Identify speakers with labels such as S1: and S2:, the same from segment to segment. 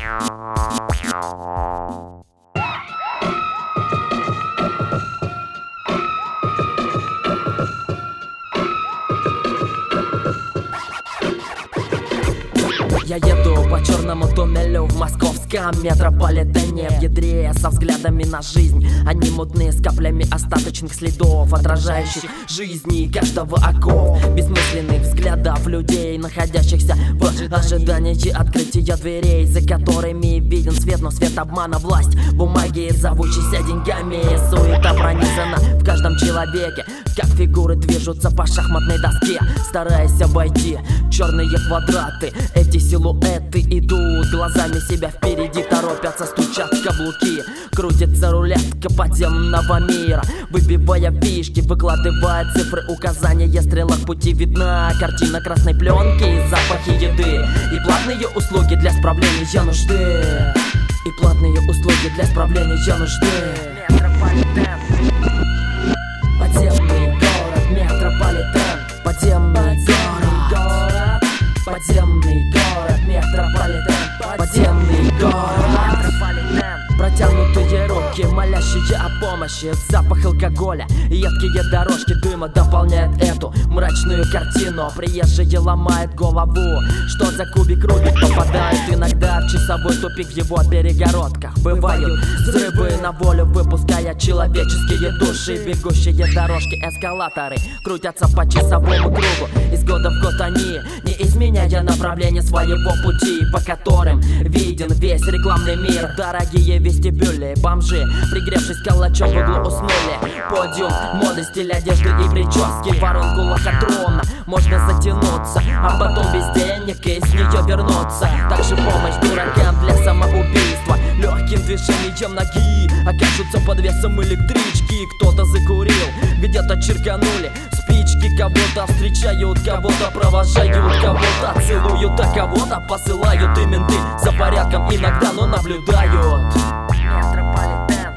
S1: Я еду по черному туннелю в московском метрополитене, в ядре со взглядами на жизнь. Они мутные, с каплями остаточных следов, отражающих жизни каждого оков. Бессмысленных взглядов людей, находящихся в ожидании открытия дверей, за которыми виден свет, но свет обмана, власть бумаги, зовущейся деньгами. Суета пронизана в каждом человеке, как фигуры движутся по шахматной доске, стараясь обойти черные квадраты. Эти силуэты идут глазами себя впереди, торопятся, стучат каблуки. Крутится рулетка подземного мира, выбивая фишки, выкладывая цифры, указания, стрелок пути видна картина красной пленки, запахи еды и платные услуги для справления нужды. И платные услуги для справления нужды. Метрополитен. Подземный город, метрополитен. Подземный город. Подземный город, метрополитен. Подземный город, метрополитен. Протянутые руки, молящие о помощи, запах алкоголя, едкие дорожки дыма дополняют эту мрачную картину. Приезжие ломают голову, что за кубик Рубик, попадают иногда в часовой тупик в его перегородках. Бывают взрывы на волю, выпуская человеческие души. Бегущие дорожки, эскалаторы крутятся по часовому кругу. Из года в год они, не изменяя направление своего пути, по которым виден весь рекламный мир. Дорогие вестибюли, бомжи, пригревшись калачом в углу, уснули. Подиум моды, стиль одежды и прически, воронку лохотрона можно затянуться, а потом без денег из нее вернуться. Также помощь дуракам для самоубийства, легким движением ноги окажутся под весом электрички. Кто-то закурил, где-то черканули спички, кого-то встречают, кого-то провожают, кого-то целуют, а кого-то посылают. И менты за порядком иногда, но наблюдают. Метрополитен.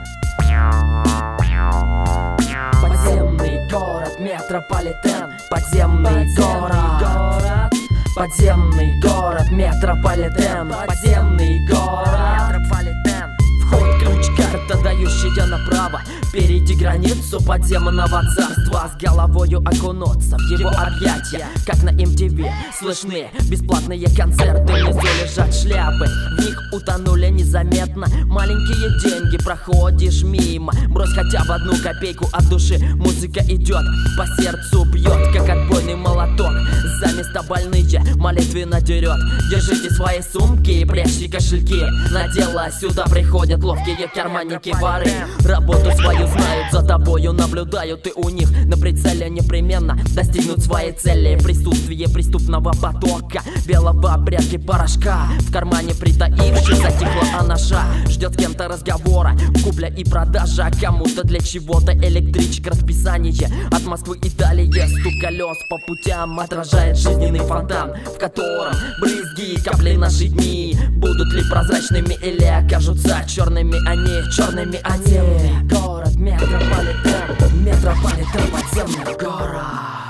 S1: Подземный город, метрополитен. Подземный город. Подземный город, метрополитен. Подземный город, метрополитен. Вход, ключ, карта, дающая направо, перейти границу подземного царства, с головою окунуться в его объятия, как на MTV. Слышны бесплатные концерты, внизу лежат шляпы, в них утонули незаметно маленькие деньги. Проходишь мимо, брось хотя бы одну копейку от души. Музыка идет, по сердцу бьет, как отбойный молоток. За места больные молитвенно дерет. Держите свои сумки, прячьте кошельки. На дело сюда приходят ловкие карманники, воры. Работу свою знают, за тобою наблюдают, и у них на прицеле непременно достигнут своей цели. Присутствие преступного потока, белого обрядки порошка, в кармане притаившись затихла анаша. Ждет с кем-то разговора, купля и продажа, кому-то для чего-то электричек расписание. От Москвы Италии стук колес по путям отражает жизненный фонтан, в котором брызги и капли наши дни. Будут ли прозрачными или окажутся черными они, черными они. Город, метрополитен, метрополитен, подземный город.